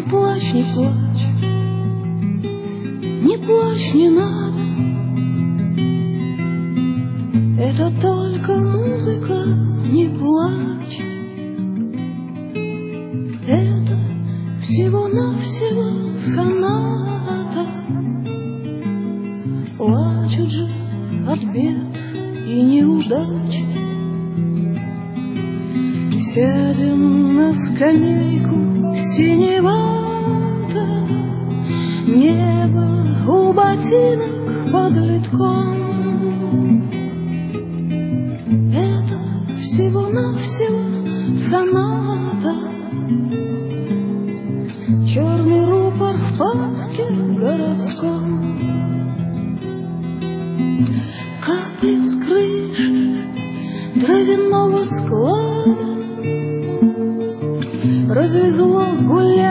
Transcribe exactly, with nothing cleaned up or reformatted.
плачь, не плачь, не плачь, не надо. Это только музыка, не плачь. Это всего-навсего соната. Плачут же от бед и неудач. Сядем на скамейку синевато, небо у ботинок под литком. Это всего-навсего соната. Черный рупор в парке городском. Капли с крыши дровяного склада развезло гулять